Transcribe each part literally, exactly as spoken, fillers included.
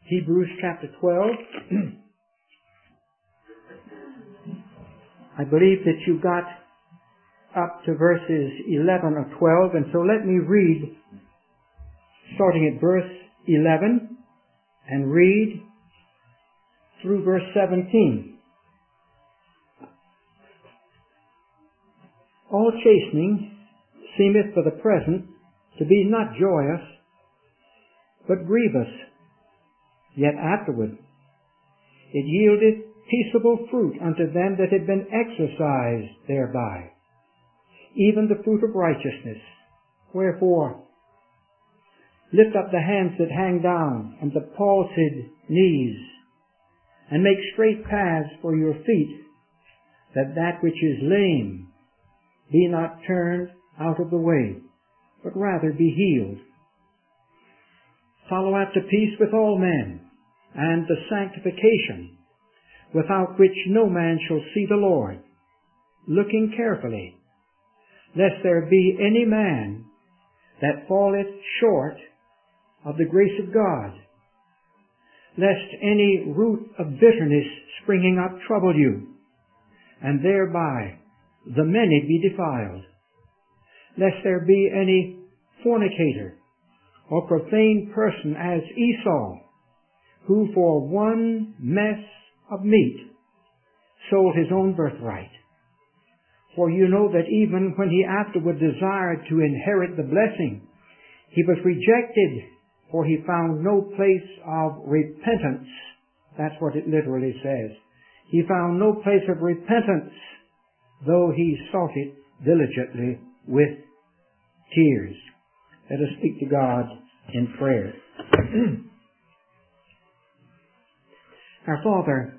Hebrews chapter twelve. I believe that you got up to verses eleven or twelve, and so let me read, starting at verse eleven, and read through verse seventeen. All chastening seemeth for the present to be not joyous, but grievous. Yet afterward it yieldeth peaceable fruit unto them that have been exercised thereby, even the fruit of righteousness. Wherefore, lift up the hands that hang down, and the palsied knees, and make straight paths for your feet, that that which is lame be not turned out of the way, but rather be healed. Follow after peace with all men, and the sanctification, without which no man shall see the Lord, looking carefully, lest there be any man that falleth short of the grace of God, lest any root of bitterness springing up trouble you, and thereby the many be defiled, lest there be any fornicator or profane person as Esau, who for one mess of meat sold his own birthright. For you know that even when he afterward desired to inherit the blessing, he was rejected, for he found no place of repentance. That's what it literally says. He found no place of repentance, though he sought it diligently with tears. Let us speak to God in prayer. Our Father,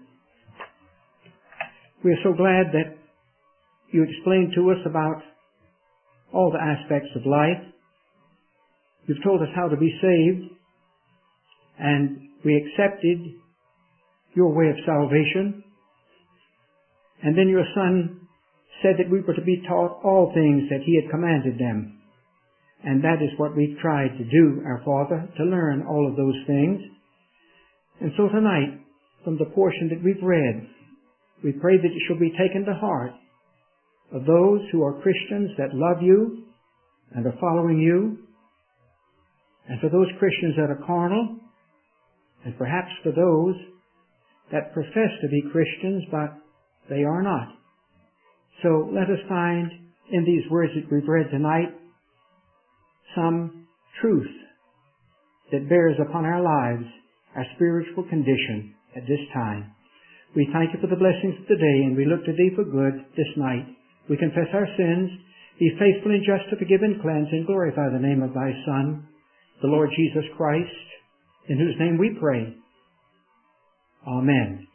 we are so glad that you explained to us about all the aspects of life. You've told us how to be saved, and we accepted your way of salvation. And then your Son said that we were to be taught all things that he had commanded them. And that is what we've tried to do, our Father, to learn all of those things. And so tonight, from the portion that we've read, we pray that it shall be taken to heart of those who are Christians that love you and are following you, and for those Christians that are carnal, and perhaps for those that profess to be Christians, but they are not. So let us find in these words that we've read tonight some truth that bears upon our lives, our spiritual condition at this time. We thank you for the blessings of today, and we look to thee for good this night. We confess our sins, be faithful and just to forgive and cleanse, and glorify the name of thy Son, the Lord Jesus Christ, in whose name we pray. Amen.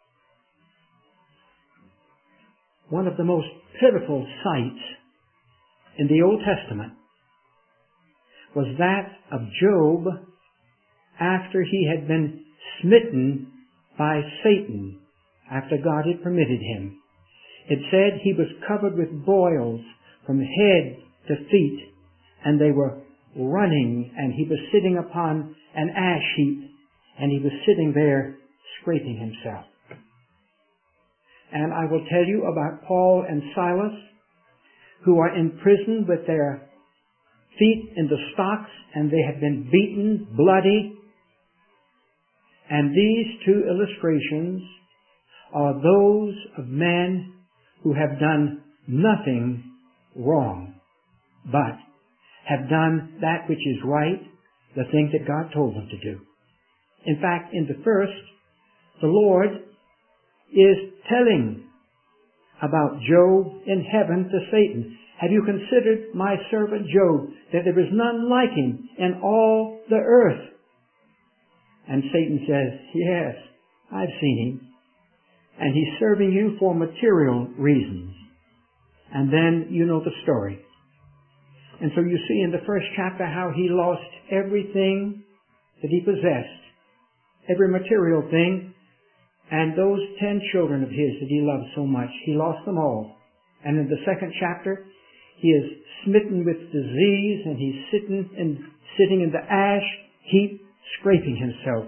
One of the most pivotal sights in the Old Testament was that of Job after he had been smitten by Satan, after God had permitted him. It said he was covered with boils from head to feet, and they were running, and he was sitting upon an ash heap, and he was sitting there scraping himself. And I will tell you about Paul and Silas, who are in prison with their feet in the stocks, and they have been beaten, bloody. And these two illustrations are those of men who have done nothing wrong, but have done that which is right, the thing that God told them to do. In fact, in the first, the Lord is telling about Job in heaven to Satan. Have you considered my servant Job, that there is none like him in all the earth? And Satan says, yes, I've seen him. And he's serving you for material reasons. And then you know the story. And so you see in the first chapter how he lost everything that he possessed, every material thing, and those ten children of his that he loved so much, he lost them all. And in the second chapter, he is smitten with disease, and he's sitting in, sitting in the ash heap, scraping himself.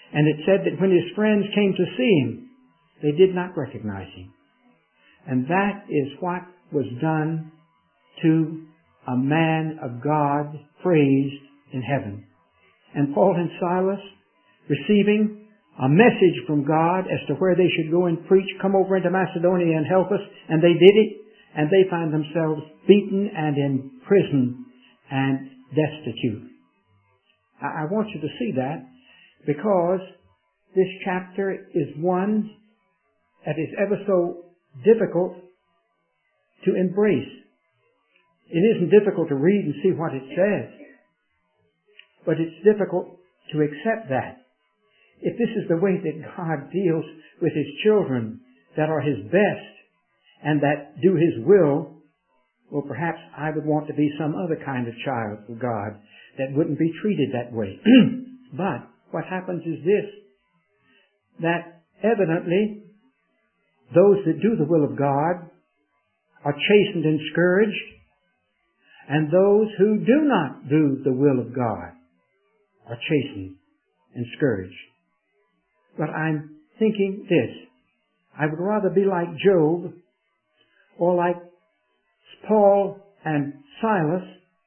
And it said that when his friends came to see him, they did not recognize him. And that is what was done to a man of God praised in heaven. And Paul and Silas, receiving a message from God as to where they should go and preach, come over into Macedonia and help us, and they did it, and they found themselves beaten and in prison and destitute. I want you to see that, because this chapter is one that is ever so difficult to embrace. It isn't difficult to read and see what it says, but it's difficult to accept that. If this is the way that God deals with His children that are His best and that do His will, well, perhaps I would want to be some other kind of child of God that wouldn't be treated that way. But what happens is this, that evidently those that do the will of God are chastened and scourged, and those who do not do the will of God are chastened and scourged. But I'm thinking this, I would rather be like Job or like Paul and Silas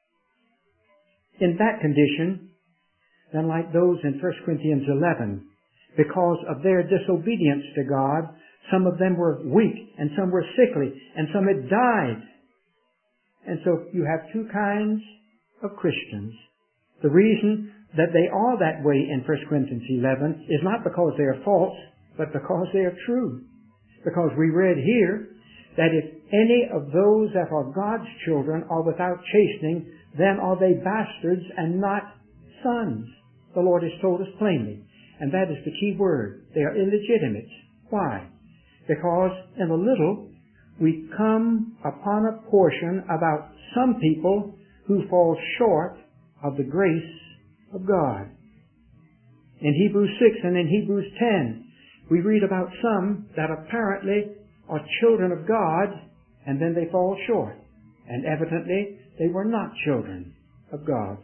in that condition than like those in First Corinthians eleven. Because of their disobedience to God, some of them were weak and some were sickly and some had died. And so you have two kinds of Christians. The reason that they are that way in First Corinthians eleven is not because they are false, but because they are true. Because we read here that if any of those that are God's children are without chastening, then are they bastards and not sons. The Lord has told us plainly. And that is the key word. They are illegitimate. Why? Because in a little we come upon a portion about some people who fall short of the grace of God. In Hebrews six and in Hebrews ten, we read about some that apparently are children of God, and then they fall short. And evidently, they were not children of God.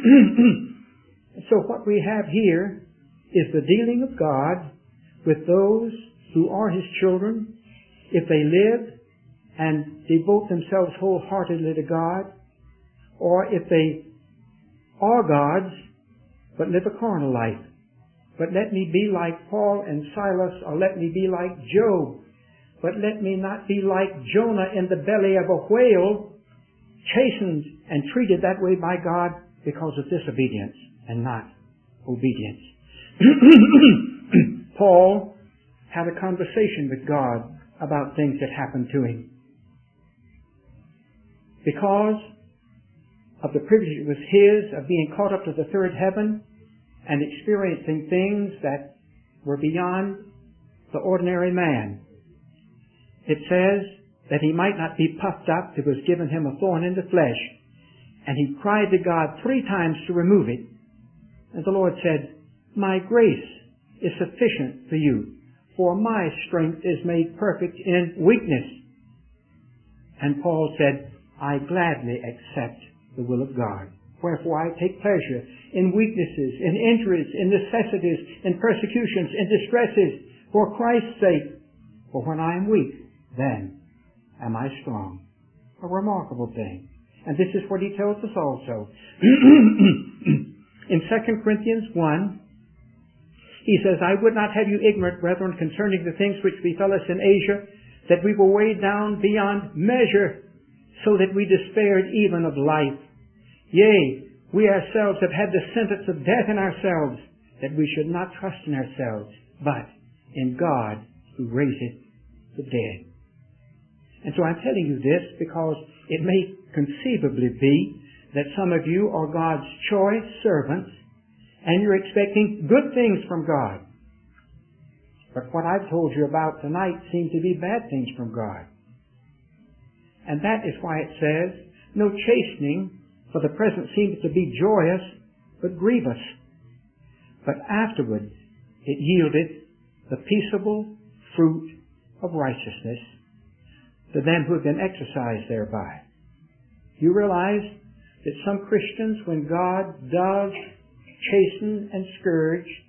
So what we have here is the dealing of God with those who are His children, if they live and devote themselves wholeheartedly to God, or if they are God's, but live a carnal life. But let me be like Paul and Silas, or let me be like Job. But let me not be like Jonah in the belly of a whale, chastened and treated that way by God because of disobedience and not obedience. Paul had a conversation with God about things that happened to him. Because of the privilege it was his of being caught up to the third heaven and experiencing things that were beyond the ordinary man. It says that he might not be puffed up, it was given him a thorn in the flesh. And he cried to God three times to remove it. And the Lord said, my grace is sufficient for you, for my strength is made perfect in weakness. And Paul said, I gladly accept the will of God. Wherefore I take pleasure in weaknesses, in injuries, in necessities, in persecutions, in distresses, for Christ's sake. For when I am weak, then am I strong. A remarkable thing. And this is what he tells us also. In Second Corinthians one, he says, I would not have you ignorant, brethren, concerning the things which befell us in Asia, that we were weighed down beyond measure, so that we despaired even of life. Yea, we ourselves have had the sentence of death in ourselves, that we should not trust in ourselves, but in God who raiseth the dead. And so I'm telling you this because it may conceivably be that some of you are God's choice servants, and you're expecting good things from God. But what I've told you about tonight seem to be bad things from God. And that is why it says, no chastening for the present seems to be joyous, but grievous. But afterward it yielded the peaceable fruit of righteousness to them who have been exercised thereby. You realize that some Christians, when God does chasten and scourge,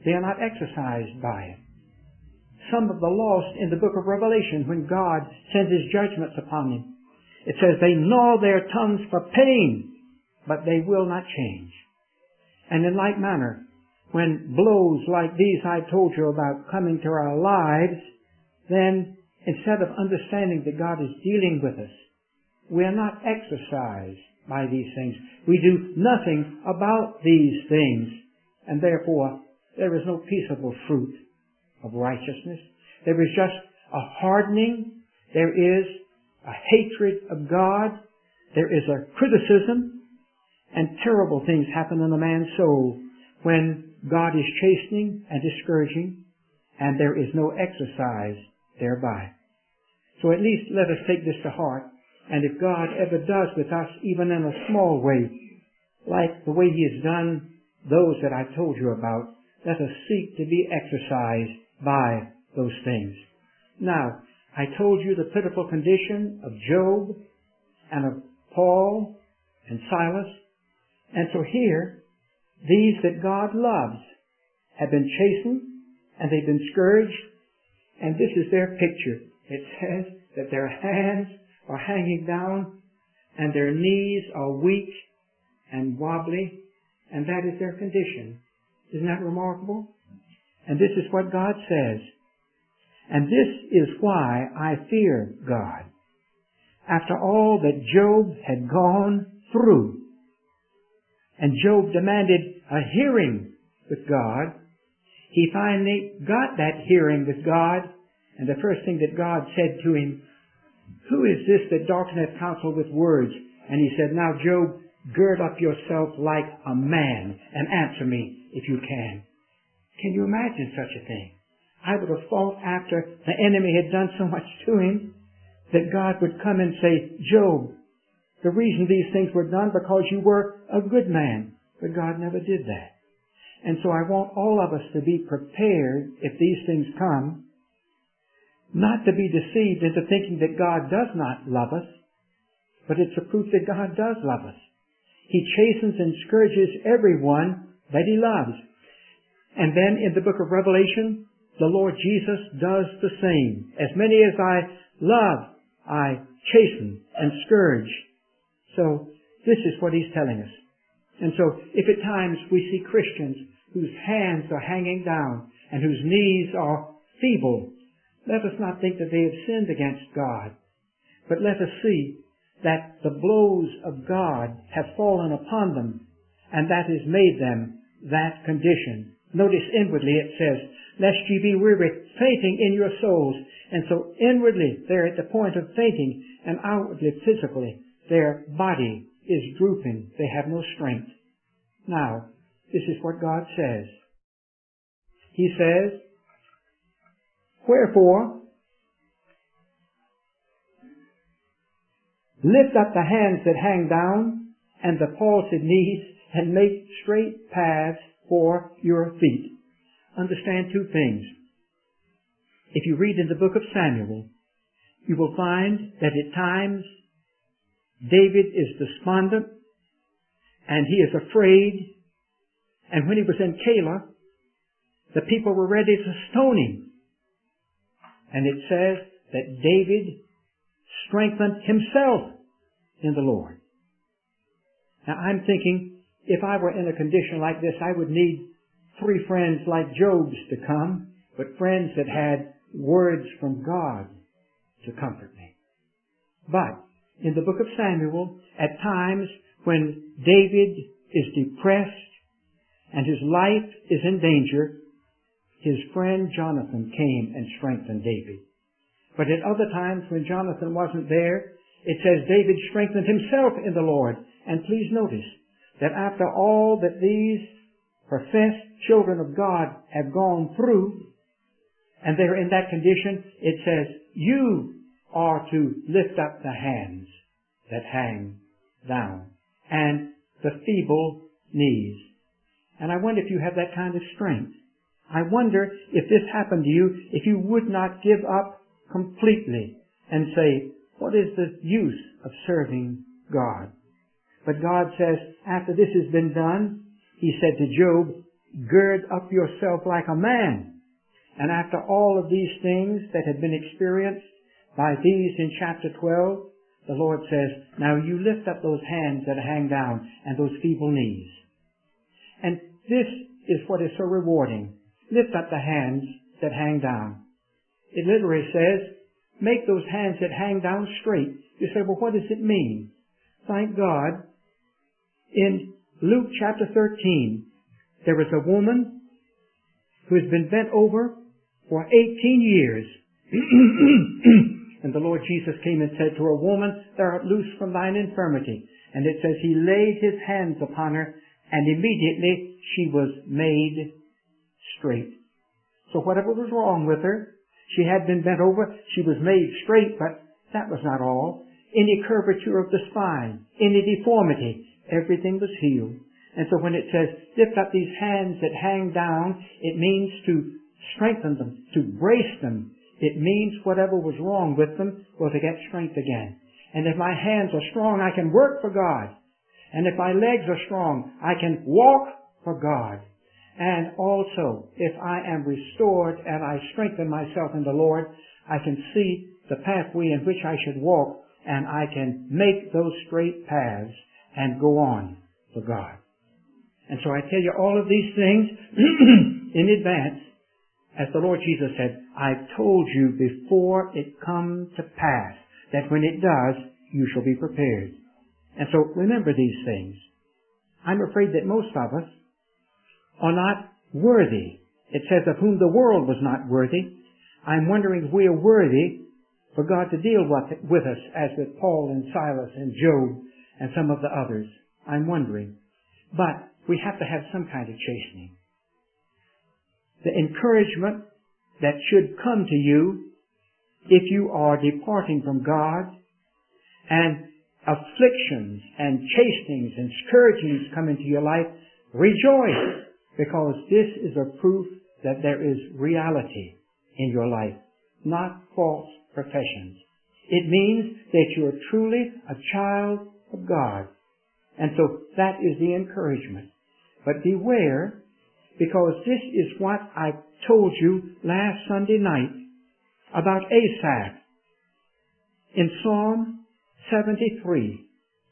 They are not exercised by it. Some of the lost in the book of Revelation, when God sends His judgments upon them, it says they gnaw their tongues for pain, but they will not change. And in like manner, when blows like these I told you about coming to our lives, then instead of understanding that God is dealing with us, we are not exercised by these things. We do nothing about these things, and therefore there is no peaceable fruit of righteousness. There is just a hardening. There is a hatred of God. There is a criticism, and terrible things happen in a man's soul when God is chastening and discouraging, and there is no exercise thereby. So at least let us take this to heart, and if God ever does with us, even in a small way, like the way He has done those that I told you about, let us seek to be exercised by those things. Now, I told you the pitiful condition of Job and of Paul and Silas. And so here, these that God loves have been chastened and they've been scourged. And this is their picture. It says that their hands are hanging down and their knees are weak and wobbly. And that is their condition. Isn't that remarkable? And this is what God says. And this is why I fear God. After all that Job had gone through, and Job demanded a hearing with God, he finally got that hearing with God, and the first thing that God said to him, "Who is this that darkeneth counsel with words?" And he said, "Now, Job, gird up yourself like a man and answer me if you can." Can you imagine such a thing? I would have thought after the enemy had done so much to him that God would come and say, "Job, the reason these things were done because you were a good man." But God never did that. And so I want all of us to be prepared if these things come, not to be deceived into thinking that God does not love us, but it's a proof that God does love us. He chastens and scourges everyone that He loves. And then in the book of Revelation, the Lord Jesus does the same. As many as I love, I chasten and scourge. So this is what He's telling us. And so if at times we see Christians whose hands are hanging down and whose knees are feeble, let us not think that they have sinned against God, but let us see that the blows of God have fallen upon them, and that has made them that condition. Notice inwardly it says, "Lest ye be weary, fainting in your souls." And so inwardly they're at the point of fainting, and outwardly, physically, their body is drooping. They have no strength. Now, this is what God says. He says, "Wherefore, lift up the hands that hang down, and the palsied knees, and make straight paths for your feet." Understand two things. If you read in the book of Samuel, you will find that at times David is despondent and he is afraid. And when he was in Keilah, the people were ready to stone him. And it says that David strengthened himself in the Lord. Now I'm thinking, if I were in a condition like this, I would need three friends like Job's to come, but friends that had words from God to comfort me. But in the book of Samuel, at times when David is depressed and his life is in danger, his friend Jonathan came and strengthened David. But at other times when Jonathan wasn't there, it says David strengthened himself in the Lord. And please notice that after all that these professed children of God have gone through, and they're in that condition, it says, you are to lift up the hands that hang down and the feeble knees. And I wonder if you have that kind of strength. I wonder if this happened to you, if you would not give up completely and say, what is the use of serving God? But God says, after this has been done, He said to Job, gird up yourself like a man. And after all of these things that had been experienced by these in chapter twelve, the Lord says, now you lift up those hands that hang down and those feeble knees. And this is what is so rewarding. Lift up the hands that hang down. It literally says, make those hands that hang down straight. You say, well, what does it mean? Thank God, in Luke chapter thirteen, there was a woman who has been bent over for eighteen years. And the Lord Jesus came and said to her, woman, thou art loosed from thine infirmity. And it says he laid his hands upon her, and immediately she was made straight. So whatever was wrong with her, she had been bent over, she was made straight, but that was not all. Any curvature of the spine, any deformity, everything was healed. And so when it says, lift up these hands that hang down, it means to strengthen them, to brace them. It means whatever was wrong with them was to get strength again. And if my hands are strong, I can work for God. And if my legs are strong, I can walk for God. And also, if I am restored and I strengthen myself in the Lord, I can see the pathway in which I should walk, and I can make those straight paths and go on for God. And so I tell you all of these things in advance. As the Lord Jesus said, I've told you before it come to pass that when it does, you shall be prepared. And so remember these things. I'm afraid that most of us are not worthy. It says of whom the world was not worthy. I'm wondering if we are worthy for God to deal with us as with Paul and Silas and Job and some of the others. I'm wondering. But we have to have some kind of chastening. The encouragement that should come to you if you are departing from God, and afflictions and chastenings and scourgings come into your life, rejoice, because this is a proof that there is reality in your life, not false professions. It means that you are truly a child of God. And so that is the encouragement. But beware, because this is what I told you last Sunday night about Asaph. In Psalm seventy-three,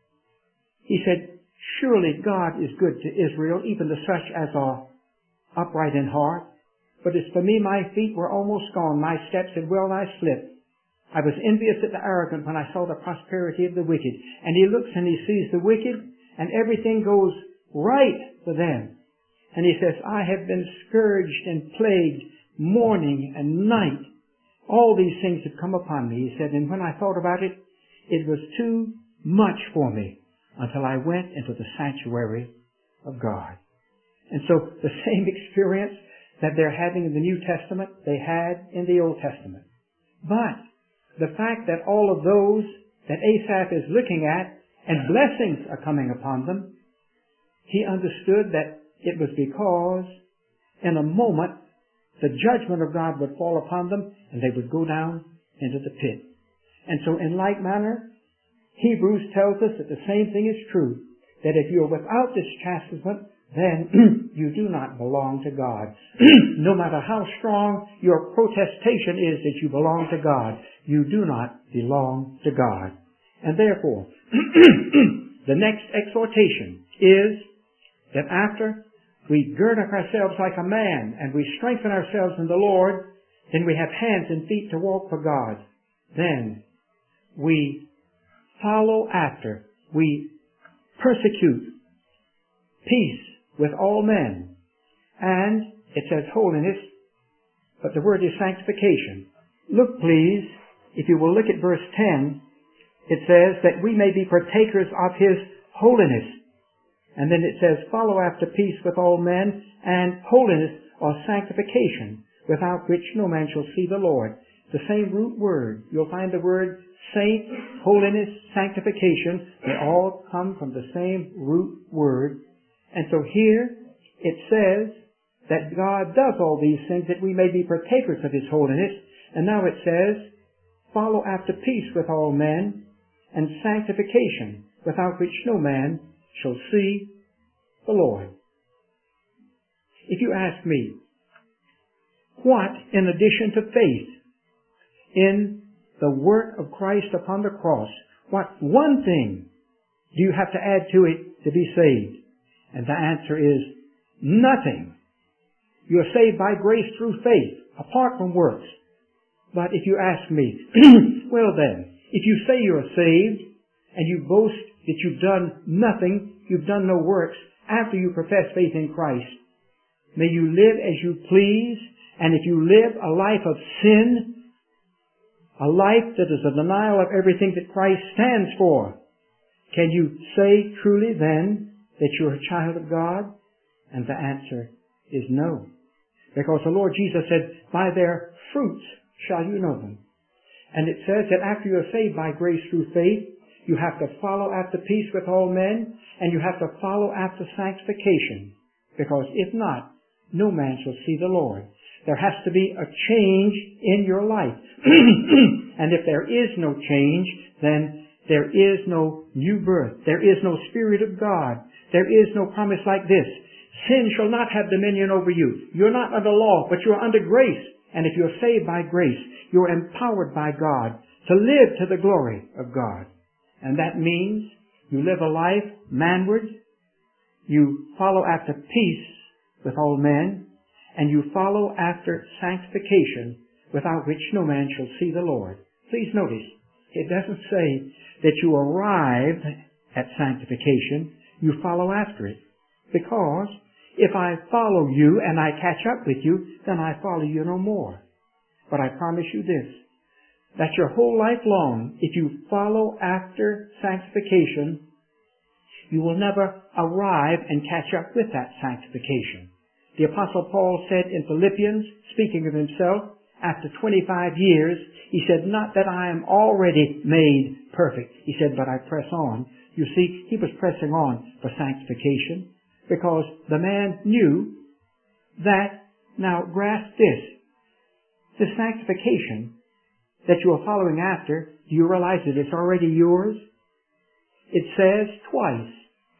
he said, surely God is good to Israel, even to such as are upright in heart. But as for me, my feet were almost gone. My steps had well nigh slipped. I was envious at the arrogant when I saw the prosperity of the wicked. And he looks and he sees the wicked, and everything goes right for them. And he says, I have been scourged and plagued morning and night. All these things have come upon me, he said, and when I thought about it, it was too much for me until I went into the sanctuary of God. And so the same experience that they're having in the New Testament, they had in the Old Testament. But the fact that all of those that Asaph is looking at and blessings are coming upon them, he understood that it was because in a moment the judgment of God would fall upon them and they would go down into the pit. And so in like manner, Hebrews tells us that the same thing is true, that if you are without this chastisement, then you do not belong to God. No matter how strong your protestation is that you belong to God, you do not belong to God. And therefore, the next exhortation is that after we gird up ourselves like a man and we strengthen ourselves in the Lord, then we have hands and feet to walk for God. Then we follow after, we persecute peace with all men. And it says holiness, but the word is sanctification. Look, please, if you will look at verse ten, it says that we may be partakers of His holiness. And then it says, follow after peace with all men, and holiness or sanctification, without which no man shall see the Lord. The same root word. You'll find the word saint, holiness, sanctification. They all come from the same root word. And so here it says that God does all these things that we may be partakers of His holiness. And now it says, follow after peace with all men, and sanctification, without which no man shall see the Lord. If you ask me, what, in addition to faith in the work of Christ upon the cross, what one thing do you have to add to it to be saved? And the answer is nothing. You are saved by grace through faith, apart from works. But if you ask me, well then, if you say you're saved and you boast that you've done nothing, you've done no works after you profess faith in Christ, may you live as you please, and if you live a life of sin, a life that is a denial of everything that Christ stands for, can you say truly then that you're a child of God? And the answer is no. Because the Lord Jesus said, by their fruits shall you know them. And it says that after you are saved by grace through faith, you have to follow after peace with all men, and you have to follow after sanctification. Because if not, no man shall see the Lord. There has to be a change in your life. And if there is no change, then there is no new birth. There is no Spirit of God. There is no promise like this. Sin shall not have dominion over you. You're not under law, but you're under grace. And if you're saved by grace, you're empowered by God to live to the glory of God. And that means you live a life manward, you follow after peace with all men, and you follow after sanctification, without which no man shall see the Lord. Please notice, it doesn't say that you arrive at sanctification, you follow after it. Because if I follow you and I catch up with you, then I follow you no more. But I promise you this, that your whole life long, if you follow after sanctification, you will never arrive and catch up with that sanctification. The Apostle Paul said in Philippians, speaking of himself, after twenty-five years, he said, not that I am already made perfect. He said, but I press on. You see, he was pressing on for sanctification because the man knew that, now grasp this, the sanctification that you are following after, do you realize that it's already yours? It says twice,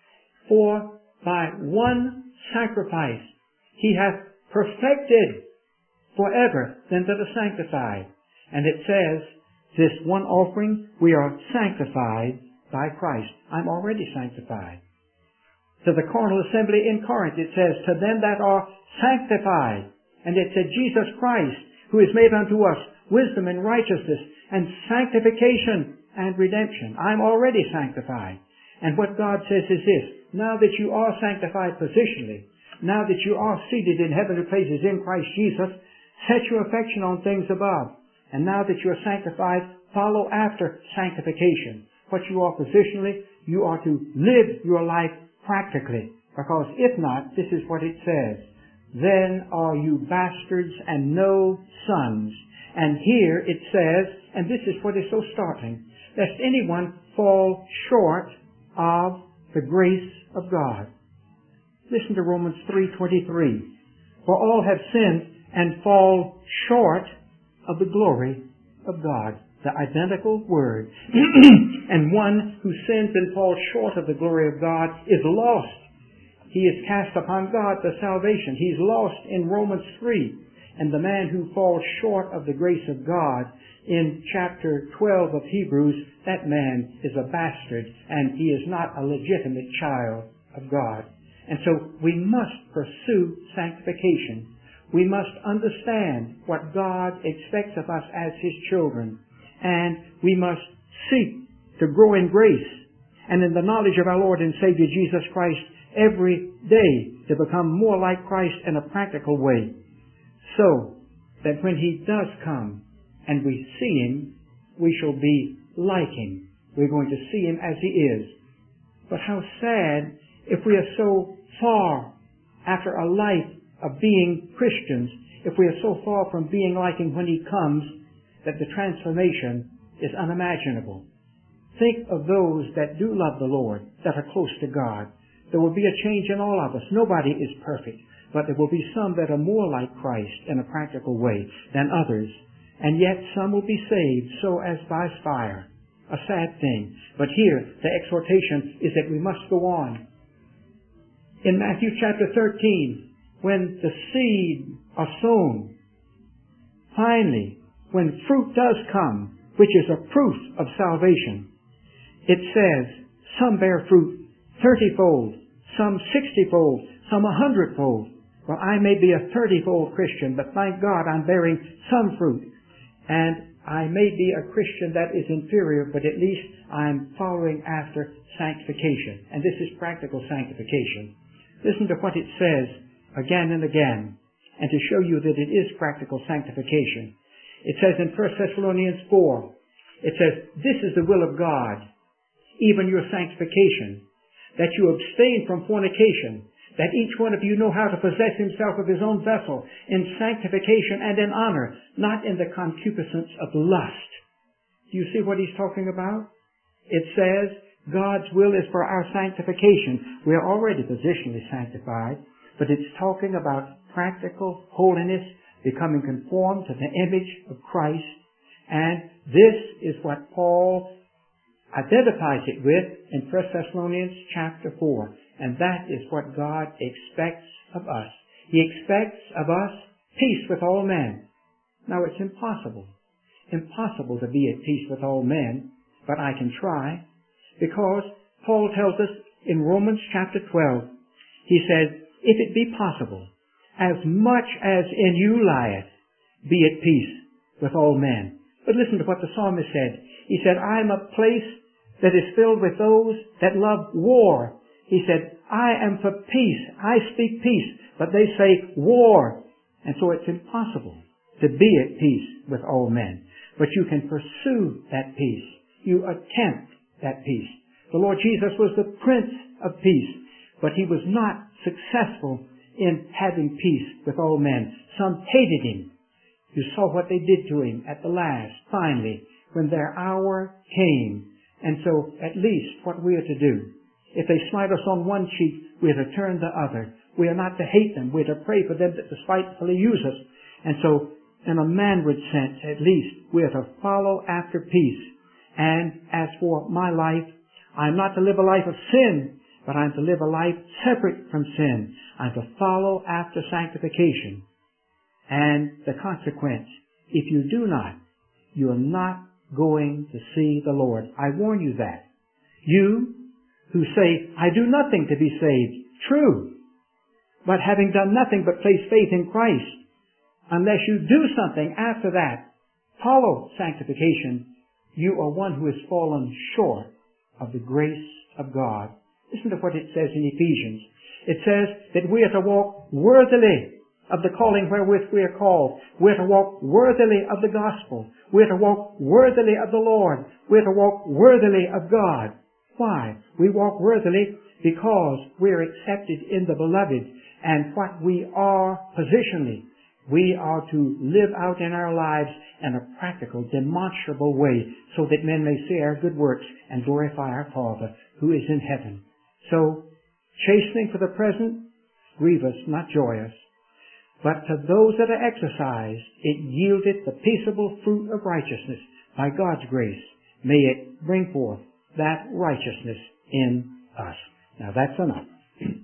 for by one sacrifice he hath perfected forever them that are sanctified. And it says, this one offering, we are sanctified by Christ. I'm already sanctified. To the carnal assembly in Corinth, it says, to them that are sanctified. And it said, Jesus Christ, who is made unto us wisdom and righteousness and sanctification and redemption. I'm already sanctified. And what God says is this, now that you are sanctified positionally, now that you are seated in heavenly places in Christ Jesus, set your affection on things above. And now that you are sanctified, follow after sanctification. What you are positionally, you are to live your life practically. Because if not, this is what it says, then are you bastards and no sons. And here it says, and this is what is so startling, lest anyone fall short of the grace of God. Listen to Romans three twenty-three. For all have sinned and fall short of the glory of God. The identical word. And one who sins and falls short of the glory of God is lost. He is cast upon God for salvation. He's lost in Romans three. And the man who falls short of the grace of God in chapter twelve of Hebrews, that man is a bastard and he is not a legitimate child of God. And so we must pursue sanctification. We must understand what God expects of us as His children. And we must seek to grow in grace and in the knowledge of our Lord and Savior Jesus Christ every day to become more like Christ in a practical way. So that when He does come and we see Him, we shall be like Him. We're going to see Him as He is. But how sad if we are so far after a life of being Christians, if we are so far from being like Him when He comes, that the transformation is unimaginable. Think of those that do love the Lord, that are close to God. There will be a change in all of us. Nobody is perfect, but there will be some that are more like Christ in a practical way than others. And yet some will be saved so as by fire. A sad thing. But here, the exhortation is that we must go on. In Matthew chapter thirteen, when the seed are sown, finally, when fruit does come, which is a proof of salvation, it says, some bear fruit thirty-fold, some sixty-fold, some a hundredfold. Well, I may be a thirty-fold Christian, but thank God I'm bearing some fruit. And I may be a Christian that is inferior, but at least I'm following after sanctification. And this is practical sanctification. Listen to what it says again and again, and to show you that it is practical sanctification. It says in First Thessalonians four, it says, this is the will of God, even your sanctification, that you abstain from fornication, that each one of you know how to possess himself of his own vessel in sanctification and in honor, not in the concupiscence of lust. Do you see what he's talking about? It says God's will is for our sanctification. We are already positionally sanctified, but it's talking about practical holiness, becoming conformed to the image of Christ. And this is what Paul identifies it with in First Thessalonians chapter four. And that is what God expects of us. He expects of us peace with all men. Now it's impossible. Impossible to be at peace with all men, but I can try. Because Paul tells us in Romans chapter twelve, he says, if it be possible, as much as in you lieth, be at peace with all men. But listen to what the psalmist said. He said, I am a place that is filled with those that love war. He said, I am for peace. I speak peace. But they say war. And so it's impossible to be at peace with all men. But you can pursue that peace. You attempt that peace. The Lord Jesus was the Prince of Peace, but he was not successful in having peace with all men. Some hated him. You saw what they did to him at the last, finally, when their hour came. And so, at least, what we are to do, if they smite us on one cheek, we are to turn the other. We are not to hate them. We are to pray for them that despitefully use us. And so, in a manward sense, at least, we are to follow after peace. And as for my life, I'm not to live a life of sin, but I'm to live a life separate from sin. I'm to follow after sanctification. And the consequence, if you do not, you are not going to see the Lord. I warn you that. You who say, I do nothing to be saved. True. But having done nothing but place faith in Christ, unless you do something after that, follow sanctification, you are one who has fallen short of the grace of God. Listen to what it says in Ephesians. It says that we are to walk worthily of the calling wherewith we are called. We are to walk worthily of the gospel. We are to walk worthily of the Lord. We are to walk worthily of God. Why? We walk worthily because we are accepted in the beloved. And what we are positionally, we are to live out in our lives in a practical, demonstrable way so that men may see our good works and glorify our Father who is in heaven. So, chastening for the present, grievous, not joyous. But to those that are exercised, it yieldeth the peaceable fruit of righteousness by God's grace. May it bring forth that righteousness in us. Now that's enough.